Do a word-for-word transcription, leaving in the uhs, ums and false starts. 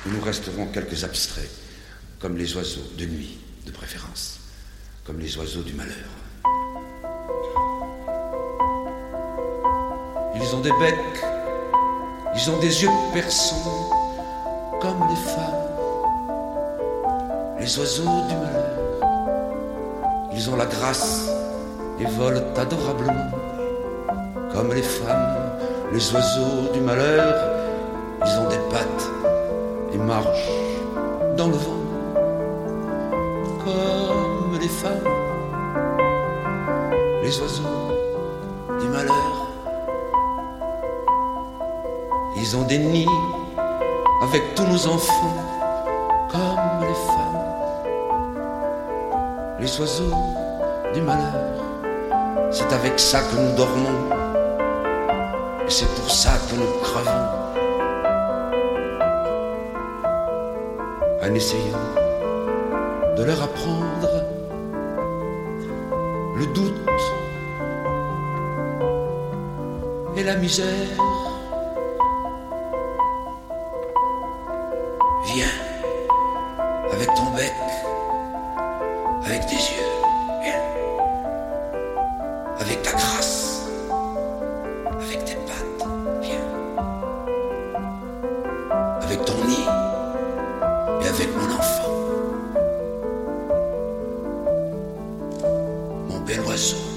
où nous resterons quelques abstraits, comme les oiseaux de nuit, de préférence, comme les oiseaux du malheur. Ils ont des becs, ils ont des yeux perçants, comme les femmes, les oiseaux du malheur. Ils ont la grâce et volent adorablement, comme les femmes, les oiseaux du malheur. Ils ont des pattes et marchent dans le vent, comme les femmes, les oiseaux du malheur. Ils ont des nids avec tous nos enfants, comme les femmes, les oiseaux du malheur. C'est avec ça que nous dormons, et c'est pour ça que nous crevons, en essayant de leur apprendre le doute et la misère. Viens, avec ton bec, avec tes yeux, viens, avec ta grâce, avec tes pattes, viens, avec ton nid et avec mon enfant, mon bel oiseau.